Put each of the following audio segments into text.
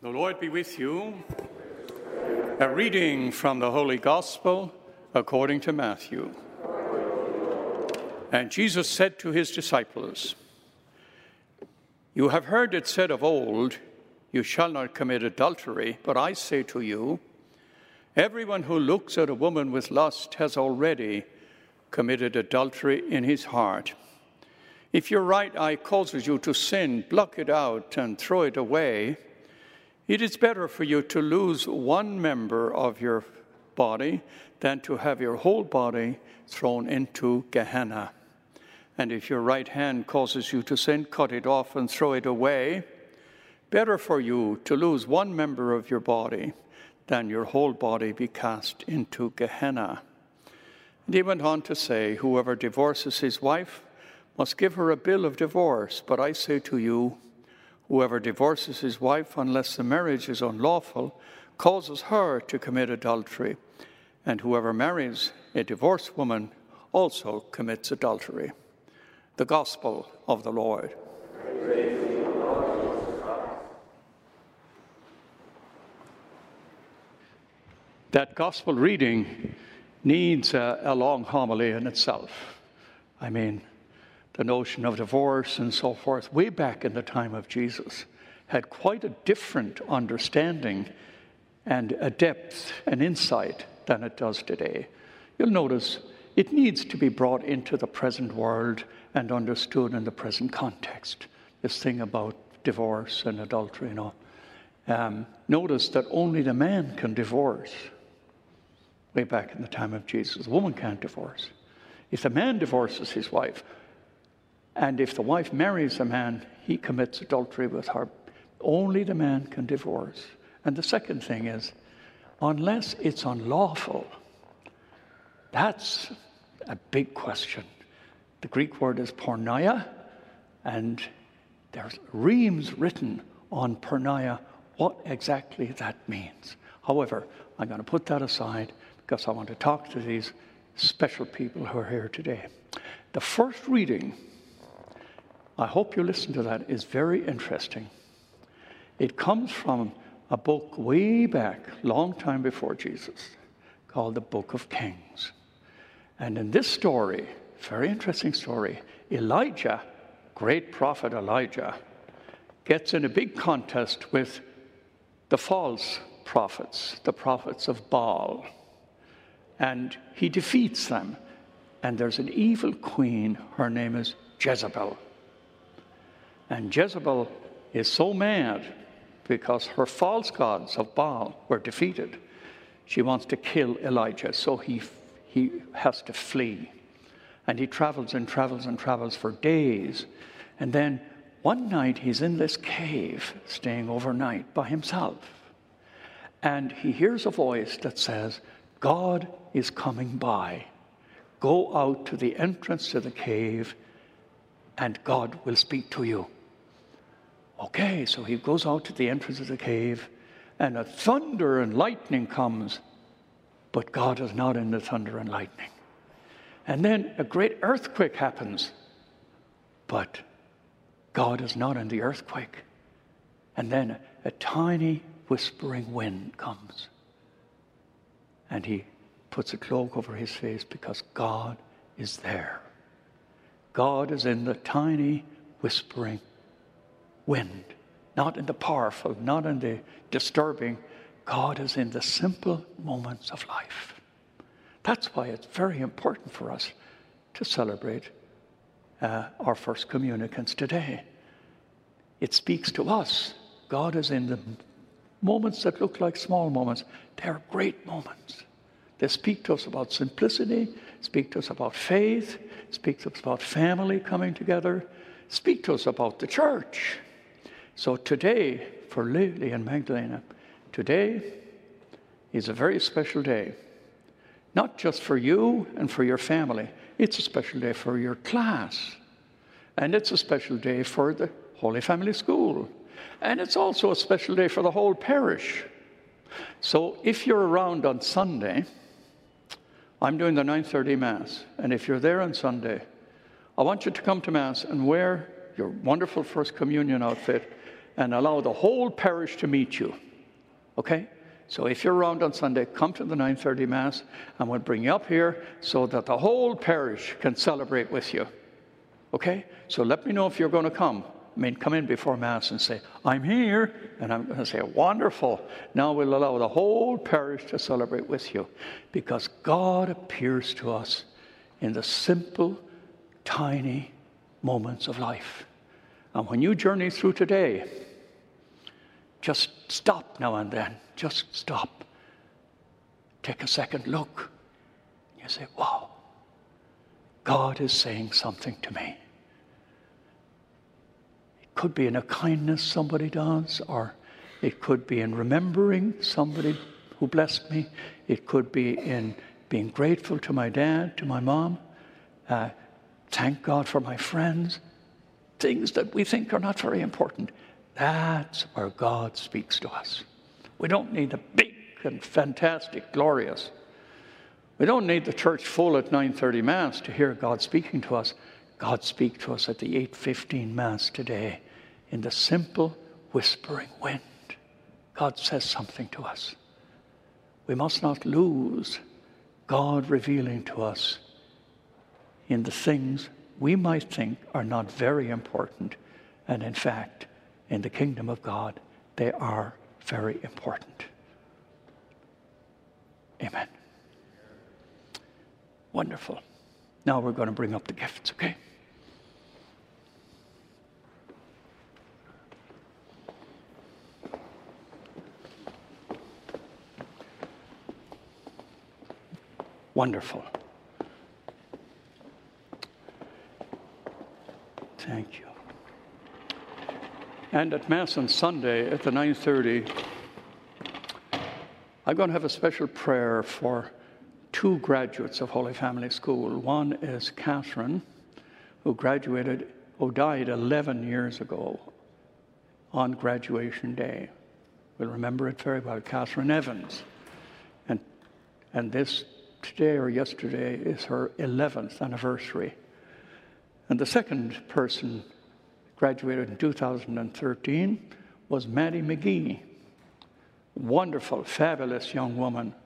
The Lord be with you. A reading from the Holy Gospel according to Matthew. And Jesus said to his disciples, "You have heard it said of old, 'You shall not commit adultery,' but I say to you, everyone who looks at a woman with lust has already committed adultery in his heart. If your right eye causes you to sin, pluck it out and throw it away. It is better for you to lose one member of your body than to have your whole body thrown into Gehenna. And if your right hand causes you to sin, cut it off and throw it away. Better for you to lose one member of your body than your whole body be cast into Gehenna." And he went on to say, "Whoever divorces his wife must give her a bill of divorce. But I say to you, whoever divorces his wife, unless the marriage is unlawful, causes her to commit adultery. And whoever marries a divorced woman also commits adultery." The Gospel of the Lord. That Gospel reading needs a long homily in itself. I mean, the notion of divorce and so forth, way back in the time of Jesus, had quite a different understanding and a depth and insight than it does today. You'll notice it needs to be brought into the present world and understood in the present context. This thing about divorce and adultery, notice that only the man can divorce. Way back in the time of Jesus, the woman can't divorce. If the man divorces his wife, and if the wife marries a man, he commits adultery with her. Only the man can divorce. And the second thing is, unless it's unlawful, that's a big question. The Greek word is porneia, and there's reams written on porneia, what exactly that means. However, I'm going to put that aside because I want to talk to these special people who are here today. The first reading, I hope you listen to that, is very interesting. It comes from a book way back, long time before Jesus, called the Book of Kings. And in this story, very interesting story, Elijah, great prophet Elijah, gets in a big contest with the false prophets, the prophets of Baal. And he defeats them. And there's an evil queen, her name is Jezebel. And Jezebel is so mad because her false gods of Baal were defeated. She wants to kill Elijah, so he has to flee. And he travels and travels and travels for days. And then one night he's in this cave, staying overnight by himself. And he hears a voice that says, "God is coming by. Go out to the entrance to the cave and God will speak to you." Okay, so he goes out to the entrance of the cave, and a thunder and lightning comes, but God is not in the thunder and lightning. And then a great earthquake happens, but God is not in the earthquake. And then a tiny whispering wind comes, and he puts a cloak over his face because God is there. God is in the tiny whispering wind, not in the powerful, not in the disturbing. God is in the simple moments of life. That's why it's very important for us to celebrate our first communicants today. It speaks to us. God is in the moments that look like small moments. They're great moments. They speak to us about simplicity, speak to us about faith, speak to us about family coming together, speak to us about the church. So today, for Lily and Magdalena, today is a very special day. Not just for you and for your family. It's a special day for your class. And it's a special day for the Holy Family School. And it's also a special day for the whole parish. So if you're around on Sunday, I'm doing the 9:30 Mass. And if you're there on Sunday, I want you to come to Mass and wear your wonderful First Communion outfit and allow the whole parish to meet you. Okay? So if you're around on Sunday, come to the 9:30 Mass, and we'll bring you up here so that the whole parish can celebrate with you. Okay? So let me know if you're going to come. I mean, come in before Mass and say, I'm here. And I'm going to say, wonderful. Now we'll allow the whole parish to celebrate with you, because God appears to us in the simple, tiny moments of life. And when you journey through today, just stop now and then. Just stop. Take a second look. You say, wow, God is saying something to me. It could be in a kindness somebody does, or it could be in remembering somebody who blessed me. It could be in being grateful to my dad, to my mom. Thank God for my friends. Things that we think are not very important. That's where God speaks to us. We don't need the big and fantastic, glorious. We don't need the church full at 9:30 Mass to hear God speaking to us. God speaks to us at the 8:15 Mass today in the simple whispering wind. God says something to us. We must not lose God revealing to us in the things we might think are not very important, and in fact, in the kingdom of God, they are very important. Amen. Wonderful. Now we're going to bring up the gifts, okay? Wonderful. Thank you. And at Mass on Sunday at the 9:30, I'm going to have a special prayer for two graduates of Holy Family School. One is Catherine, who died 11 years ago on graduation day. We'll remember it very well, Catherine Evans. And this today or yesterday is her 11th anniversary. And the second person graduated in 2013 was Maddie McGee. Wonderful, fabulous young woman.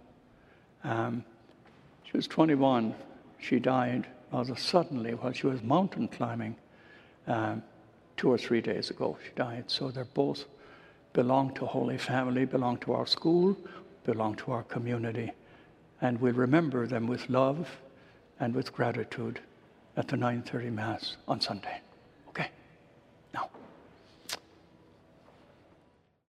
She was 21. She died rather suddenly while she was mountain climbing 2 or 3 days ago. She died. So they both belong to Holy Family, belong to our school, belong to our community. And we'll remember them with love and with gratitude at the 9:30 Mass on Sunday.